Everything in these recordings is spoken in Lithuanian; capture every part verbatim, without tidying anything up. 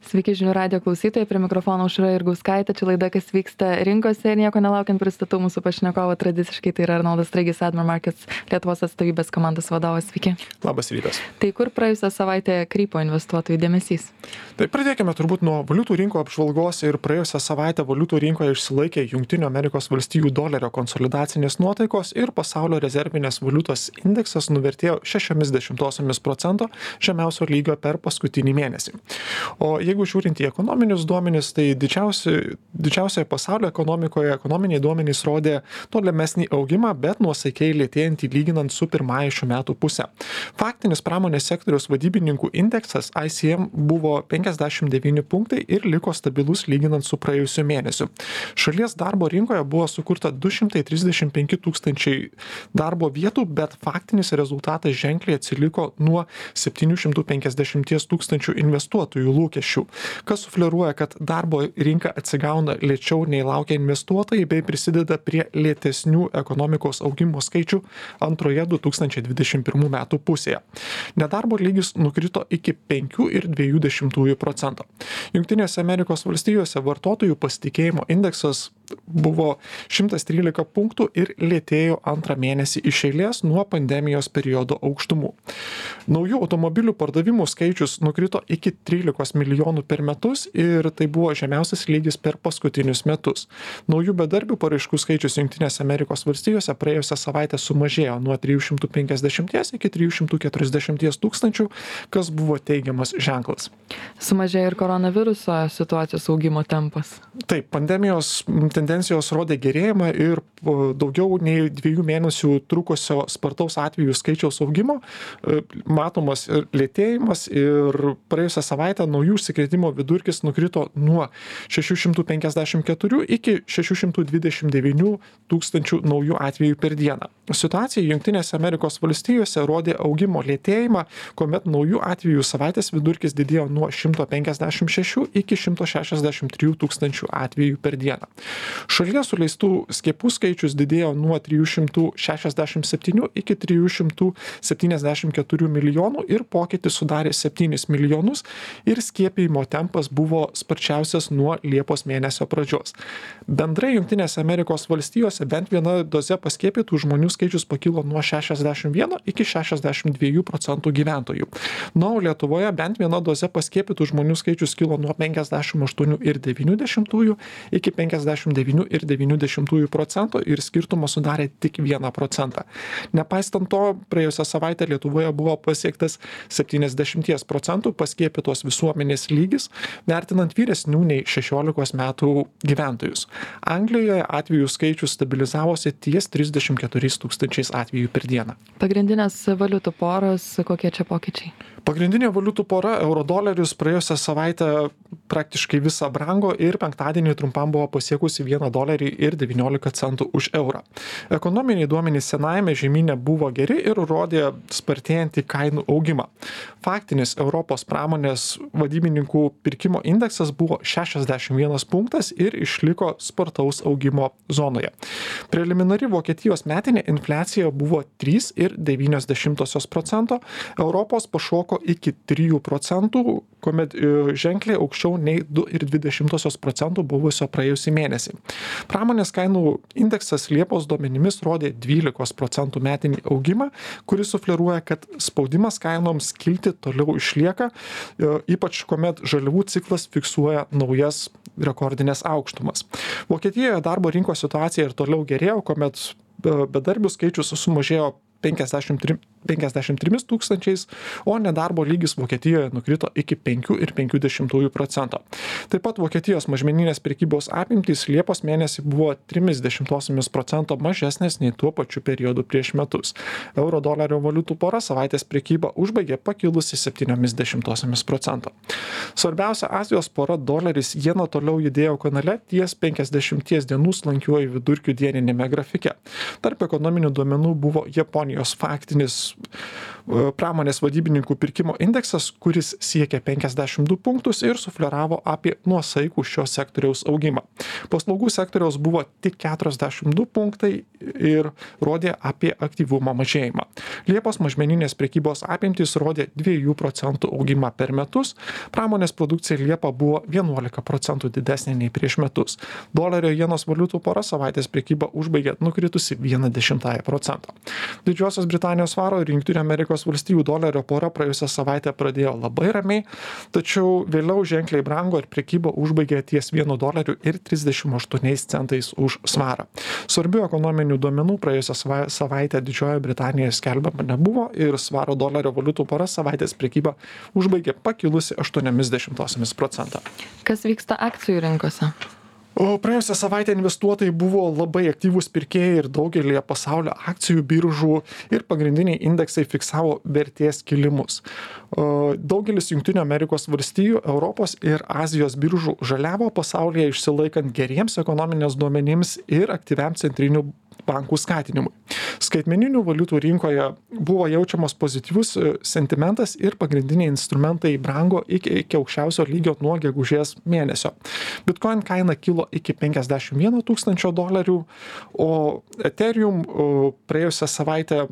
Sveiki žinių radijo klausytojai, prie mikrofono Aušra Jurgauskaitė, čia laida, kas vyksta rinkose ir nieko nelaukiant pristatau mūsų pašnekovą tradiciškai, tai yra Arnoldas Straigis, Admiral Markets Lietuvos atstovybės komandos vadovas. Sveiki. Labas rytas. Tai kur praėjusią savaitę krypo investuotojų dėmesys? Tai pradėkime turbūt nuo valiutų rinko apžvalgos ir praėjusią savaitę valiutų rinkoje išsilaikė Jungtinių Amerikos valstijų dolerio konsolidacinės nuotaikos ir pasaulio rezervinės valiutos indeksas nuvertėjo šešiomis dešimtosiomis procento žemiausio lygio per paskutinį mėnesį. O jeigu žiūrint į ekonominius duomenis, tai didžiausi, didžiausioje pasaulio ekonomikoje ekonominiai duomenys rodė tolimesnį augimą, bet nuosaikiai lėtėjantį lyginant su pirmąja šių metų pusė. Faktinis pramonės sektoriaus vadybininkų indeksas I C M buvo penkiasdešimt devyni punktai ir liko stabilus lyginant su praėjusiu mėnesiu. Šalies darbo rinkoje buvo sukurta du šimtai trisdešimt penki tūkstančiai darbo vietų, bet faktinis rezultatas ženkliai atsiliko nuo septynių šimtų penkiasdešimt tūkstančių investuotojų lūkesčių, kas sufleruoja, kad darbo rinka atsigauna lėčiau nei laukia investuotojai bei prisideda prie lėtesnių ekonomikos augimo skaičių antroje du tūkstančiai dvidešimt pirmų metų pusėje. Nedarbo lygis nukrito iki penkių ir dviejų dešimtųjų procento. Jungtinėse Amerikos valstijose vartotojų pasitikėjimo indeksas buvo šimtas trylika punktų ir lėtėjo antrą mėnesį iš eilės nuo pandemijos periodo aukštumų. Naujų automobilių pardavimų skaičius nukrito iki trylikos milijonų per metus ir tai buvo žemiausias lygis per paskutinius metus. Naujų bedarbių paraiškų skaičius Jungtinėse Amerikos valstijose praėjusią savaitę sumažėjo nuo trijų šimtų penkiasdešimties iki trijų šimtų keturiasdešimties tūkstančių, kas buvo teigiamas ženklas. Sumažėjo ir koronaviruso situacijos augimo tempas. Taip, pandemijos tendencijos rodė gerėjimą ir daugiau nei dviejų mėnesių trukusio spartaus atvejų skaičiaus augimo matomas lėtėjimas ir praėjusią savaitę naujų užsikrėtimo vidurkis nukrito nuo šešių šimtų penkiasdešimt keturių iki šešių šimtų dvidešimt devynių tūkstančių naujų atvejų per dieną. Situacija Jungtinėse Amerikos valstijose rodė augimo lėtėjimą, kuomet naujų atvejų savaitės vidurkis didėjo nuo šimto penkiasdešimt šešių iki šimto šešiasdešimt trijų tūkstančių atvejų per dieną. Šalyje suleistų skiepų skaičius didėjo nuo trijų šimtų šešiasdešimt septynių iki trijų šimtų septyniasdešimt keturių milijonų ir pokytis sudarė septynis milijonus ir skiepijimo tempas buvo sparčiausias nuo Liepos mėnesio pradžios. Bendrai Jungtinėse Amerikos valstijose bent viena doze paskiepytų žmonių skaičius pakilo nuo šešiasdešimt vieno iki šešiasdešimt dviejų procentų gyventojų. Na, o Lietuvoje bent viena doze paskiepytų žmonių skaičius kilo nuo penkiasdešimt aštuonių ir devynių dešimtųjų iki penkiasdešimt devynių ir devynių dešimtųjų procento ir skirtumas sudarė tik vieną procentą. Nepaisant to, praėjusią savaitę Lietuvoje buvo pasiektas septyniasdešimt procentų paskiepytos visuomenės lygis, vertinant vyresnių nei šešiolikos metų gyventojus. Anglijoje atvejų skaičius stabilizavosi ties trisdešimt keturiais tūkstančiais atvejų per dieną. Pagrindinės valiutų poros, kokie čia pokyčiai? Pagrindinė valiutų pora euro-doleris praėjusią savaitę praktiškai visą brango ir penktadienį trumpam buvo pasiekusi vieną dolerį ir devyniolika centų už eurą. Ekonominiai duomenys senajame žemyne buvo geri ir rodė spartėjantį kainų augimą. Faktinis Europos pramonės vadybininkų pirkimo indeksas buvo šešiasdešimt vienas punktas ir išliko spartaus augimo zonoje. Preliminari Vokietijos metinė infliacija buvo trys ir devynios dešimtosios procento, Europos pašoko iki trijų procentų, kuomet ženkliai aukščiau nei du ir dvi dešimtosios procentų buvusio praėjusį mėnesį. Pramonės kainų indeksas Liepos duomenimis rodė dvylikos procentų metinį augimą, kuris sufleruoja, kad spaudimas kainoms kilti toliau išlieka, ypač kuomet žaliavų ciklas fiksuoja naujas rekordinės aukštumas. Vokietijoje darbo rinkos situacija ir toliau gerėjo, kuomet bedarbių skaičius sumažėjo penkiasdešimt trimis tūkstančiais, o nedarbo lygis Vokietijoje nukrito iki penkių ir penkių dešimtųjų procento. Taip pat Vokietijos mažmeninės prekybos apimtys Liepos mėnesį buvo trimis dešimtosiomis procento mažesnės nei tuo pačiu periodu prieš metus. Euro-dolerio valiutų pora savaitės prekybą užbaigė pakilusi septyniomis dešimtosiomis procento. Svarbiausia Azijos pora doleris jena toliau judėjo kanale ties penkiasdešimties dienų slankiuoju vidurkiu dieninėme grafike. Tarp ekonominių duomenų buvo Japonijos kompanijos faktinis pramonės vadybininkų pirkimo indeksas, kuris siekia penkiasdešimt du punktus ir sufleravo apie nuosaikų šio sektoriaus augimą. Paslaugų sektoriaus buvo tik keturiasdešimt du punktai ir rodė apie aktyvumo mažėjimą. Liepos mažmeninės prekybos apimtys rodė dviejų procentų augimą per metus, pramonės produkcija Liepą buvo vienuolika procentų didesnė nei prieš metus. Dolerio jenos valiutų pora savaitės prekybą užbaigė nukritusi vieną dešimtąją procento. Didžiosios Britanijos svaro ir Jungtinių Amerikos valstijų dolerio pora praėjusią savaitę pradėjo labai ramiai, tačiau vėliau ženkliai brango ir prekyba užbaigė ties vienu doleriu ir trisdešimt aštuoniais centais už svarą. Svarbių ekonominių duomenų praėjusią savaitę Didžiojoje Britanijoje skelbiama nebuvo ir svaro dolerio valiutų pora savaitės prekybą užbaigė pakilusi aštuoniomis dešimtosiomis procento. Kas vyksta akcijų rinkose? O praėjusią savaitę investuotojai buvo labai aktyvūs pirkėjai ir daugelį pasaulio akcijų biržų ir pagrindiniai indeksai fiksavo vertės kilimus. Daugelis Jungtinių Amerikos valstijų, Europos ir Azijos biržų žaliavo pasaulyje išsilaikant geriems ekonominės duomenims ir aktyviam centrinių bankų skatinimui. Skaitmeninių valiutų rinkoje buvo jaučiamas pozityvus sentimentas ir pagrindiniai instrumentai brango iki, iki aukščiausio lygio nuo gegužės mėnesio. Bitcoin kaina kilo iki penkiasdešimt vieno tūkstančio dolerių, o Ethereum praėjusią savaitę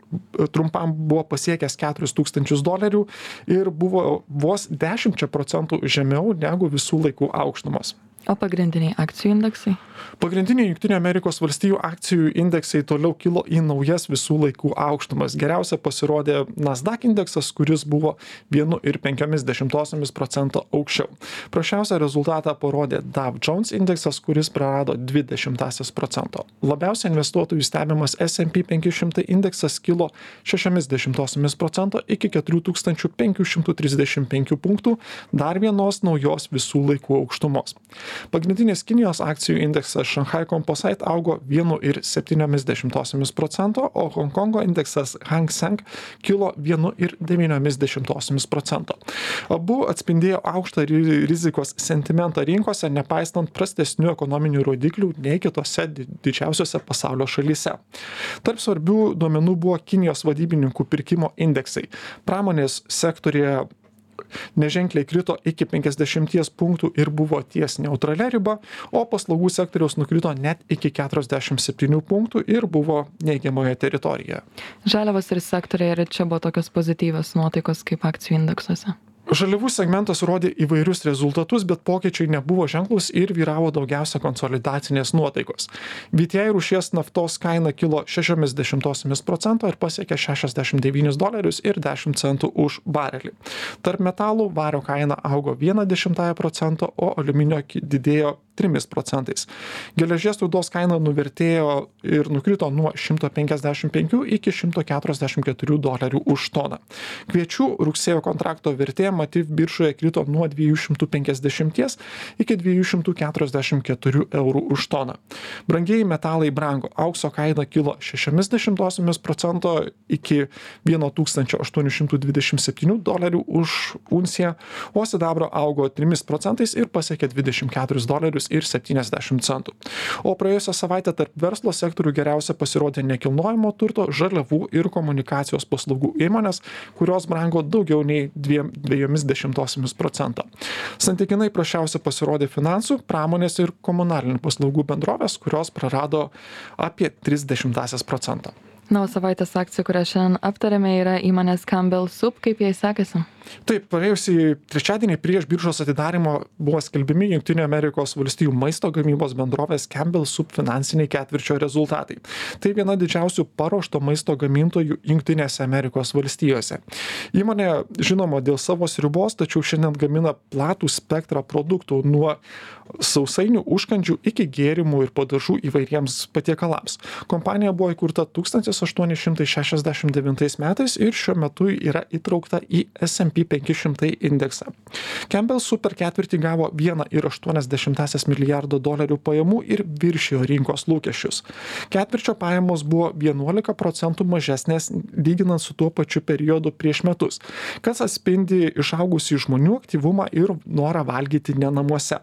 trumpam buvo pasiekęs keturis tūkstančius dolerių ir buvo vos dešimčia procentų žemiau negu visų laikų aukštumos. O pagrindiniai akcijų indeksai? Pagrindiniai Jungtinių Amerikos valstijų akcijų indeksai toliau kilo į naujas visų laikų aukštumas. Geriausia pasirodė Nasdaq indeksas, kuris buvo vienu ir penkiomis dešimtosiomis procento aukščiau. Prasčiausią rezultatą parodė Dow Jones indeksas, kuris prarado dvi dešimtąsias procento. Labiausiai investuotojų stebimas S and P penki šimtai indeksas kilo šešiomis dešimtosiomis procento iki keturių tūkstančių penkių šimtų trisdešimt penkių punktų, dar vienos naujos visų laikų aukštumos. Pagrindinis Kinijos akcijų indeksas Shanghai Composite augo vienu ir septyniomis dešimtosiomis procento, o Honkongo indeksas Hang Seng kilo vienu ir devyniomis dešimtosiomis procento. Abu atspindėjo aukštą rizikos sentimentą rinkose, nepaistant prastesnių ekonominių rodiklių nei kitose didžiausiose pasaulio šalyse. Tarp svarbių duomenų buvo Kinijos vadybininkų pirkimo indeksai. Pramonės sektorėje neženkliai krito iki penkiasdešimties punktų ir buvo ties neutralia riba, o paslaugų sektoriaus nukrito net iki keturiasdešimt septynių punktų ir buvo neigiamoje teritorijoje. Žaliavos ir sektoriai, ir čia buvo tokios pozityvios nuotaikos kaip akcijų indeksuose? Žaliavų segmentas rodė įvairius rezultatus, bet pokyčiai nebuvo ženklus ir vyravo daugiausia konsolidacinės nuotaikos. V T I rūšies naftos kaina kilo šešiomis dešimtosiomis procento ir pasiekė šešiasdešimt devynis dolerius ir dešimt centų už barelį. Tarp metalų vario kaina augo vieną dešimtąją procento, o aliuminio didėjo trimis procentais. Geležies rūdos kaina nuvertėjo ir nukrito nuo šimto penkiasdešimt penkių iki šimto keturiasdešimt keturių dolerių už toną. Kviečių rugsėjo kontrakto vertė Mativ biržoje krito nuo dviejų šimtų penkiasdešimties iki dviejų šimtų keturiasdešimt keturių eurų už toną. Brangieji metalai brango. Aukso kaina kilo šešiomis dešimtosiomis procento iki vieno tūkstančio aštuonių šimtų dvidešimt septynių dolerių už unciją, o sidabro augo trimis procentais ir pasiekė dvidešimt keturis dolerius ir septyniasdešimt centų. O praėjusią savaitę tarp verslo sektorių geriausia pasirodė nekilnojamo turto, žaliavų ir komunikacijos paslaugų įmonės, kurios brango daugiau nei dviem, dviejomis dešimtosiomis procento. Santykinai prasčiausia pasirodė finansų, pramonės ir komunalinių paslaugų bendrovės, kurios prarado apie tris dešimtąsias procento. Na, o savaitės akcija, kurią šiandien aptarėme, yra įmonės Campbell Soup. Kaip jai sekasi? Taip, praėjusį trečiadienį prieš biržos atidarimo buvo skelbimi Jungtinių Amerikos valstijų maisto gamybos bendrovės Campbell Soup finansiniai ketvirčio rezultatai. Tai viena didžiausių paruošto maisto gamintojų Jungtinėse Amerikos valstijose. Įmonė žinoma dėl savo sriubos, tačiau šiandien gamina platų spektrą produktų nuo sausainių užkandžių iki gėrimų ir padažų įvairiems patiekalams. Kompanija buvo įkurta tūkstantis aštuoni šimtai šešiasdešimt devintais metais ir šiuo metu yra įtraukta į S and P penki šimtai indeksą. Campbell Soup per ketvirtį gavo vieną ir aštuonias dešimtąsias milijardo dolerių pajamų ir viršijo rinkos lūkesčius. Ketvirčio pajamos buvo vienuolika procentų mažesnės lyginant su tuo pačiu periodu prieš metus, kas atspindi išaugusį žmonių aktyvumą ir norą valgyti ne namuose.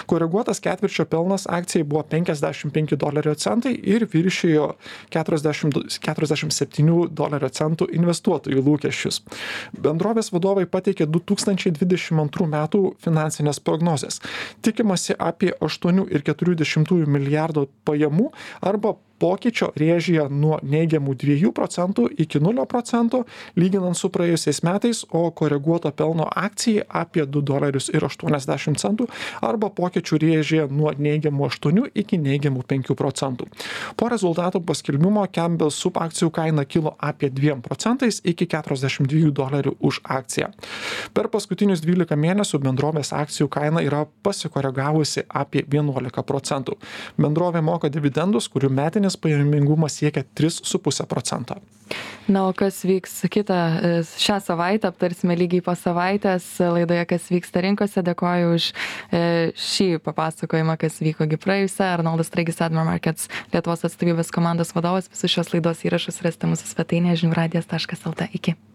Koreguotas ketvirčio pelnas akcijai buvo penkiasdešimt penki dolerio centai ir viršijo keturiasdešimt septynių dolerio centų investuotojų lūkesčius. Bendrovės vadovai pateikė du tūkstančiai dvidešimt antrų metų finansinės prognozes. Tikimasi apie aštuonių ir keturių dešimtųjų milijardo pajamų arba pokyčio rėžyje nuo neigiamų dviejų procentų iki nulio procentų, lyginant su praėjusiais metais, o koreguoto pelno akcijai apie du dolerius ir aštuoniasdešimt centų arba pokyčių rėžyje nuo neigiamų aštuonių iki neigiamų penkių procentų. Po rezultatų paskelbimo Campbell Soup akcijų kaina kilo apie dviem procentais iki keturiasdešimt dviejų dolerių už akciją. Per paskutinius dvylika mėnesių bendrovės akcijų kaina yra pasikoregavusi apie vienuolika procentų. Bendrovė moka dividendus, kurių metinis pajamingumas siekia tris su puse procento. Na, o kas vyks kitą šią savaitę, aptarsime lygiai po savaitės laidoje, kas vyksta rinkose. Dėkoju už šį papasakojimą, kas vyko gi praėjusią. Arnoldas Straigis, Admiral Markets Lietuvos atstovybės komandos vadovas. Visus šios laidos įrašus rasite mūsų svetainėje žinių radijas taškas lt. Iki.